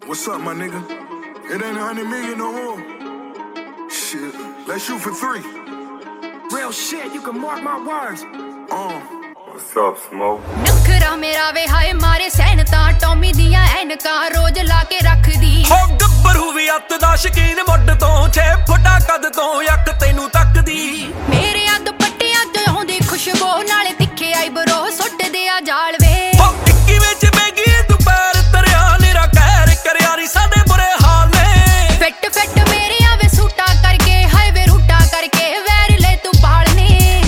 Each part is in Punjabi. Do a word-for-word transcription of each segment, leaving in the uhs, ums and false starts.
What's up, my nigga? It ain't a hundred million no more. Shit, let's shoot for three. Real shit, you can mark my words. Uh. What's up, Smoke? नखरा मेरा वे हाय मारे सैनता टॉमी दियां ऐनका रोज ला के रखदी हो गब्बरू भी अत दा शकीन मुੱਢ ਤੋਂ छे फुटा कद ਤੋਂ ਅੱਖ ਤੈਨੂੰ ਤੱਕਦੀ ਮੇਰੇ ਆ ਦੁਪੱਟਿਆਂ ਤੋਂ ਆਉਂਦੀ ਖੁਸ਼ਬੂ ਨਾਲੇ ਤਿੱਖੇ ਆਈ ਬਰੋ ਸੁੱਟਦੇ ਆ ਜਾਲ ਵੇ ਹੋ ਟਿੱਕੀ ਵਿੱਚ ਬੈਗੀ ਦੁਪਹਿਰ ਤਰਿਆ ਨਿਰਾ ਕਹਿਰ ਕਰਿਆ ਰੀ ਸਾਡੇ ਬੁਰੇ ਹਾਲ ਨੇ ਫਿੱਟ ਫਿੱਟ ਮੇਰੇ ਆਵੇ ਸੂਟਾ ਕਰਕੇ ਹਾਏ ਵੇ ਰੂਟਾ ਕਰਕੇ ਵੈਰ ਲੈ ਤੂੰ ਪਾਲਨੇ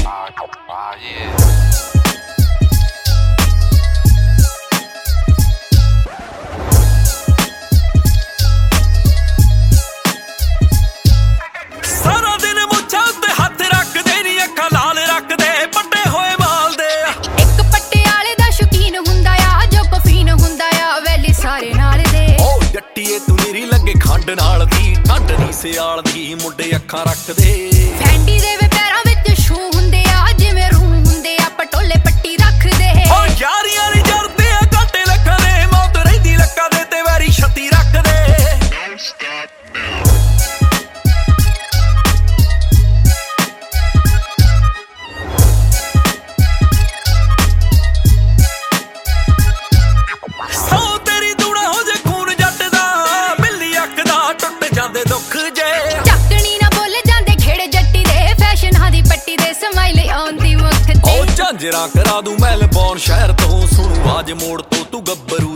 ਤੂੰ ਮੇਰੀ ਲੱਗੇ ਖੰਡ ਨਾਲ ਦੀ ਠੰਡ ਨਹੀਂ ਸਿਆਲ ਦੀ ਮੁੰਡੇ ਅੱਖਾਂ ਰੱਖਦੇ ਫੈਂਡੀ ਦੇ ਵੇ ਪੈਰਾਂ ਵਿੱਚ ਸ਼ੂ ਹੁੰਦੇ ਆ ਜਿਵੇਂ ਰੂ ਹੁੰਦੇ ਆ ਪਟੋਲੇ ਪੱਟੀ ਰੱਖਦੇ ਓ ਯਾਰੀਆਂ ਨਹੀਂ ਜਰਦੇ ਆ ਘਾਟੇ ਲੱਖਾਂ ਦੇ ਮੌਤ ਰਹਿੰਦੀ ਲੱਕਾਂ ਦੇ ਤੇ ਵੈਰੀ ਛੱਤੀ ਰੱਖਦੇ ਝਾਂਜਰਾਂ ਕਰਾ ਦੂੰ ਮੈਲਬੌਰਨ ਸ਼ਹਿਰ ਤੋਂ ਸੁਣੂ ਆਜ ਮੋੜ ਤੋਂ ਤੂੰ ਗੱਭਰੂ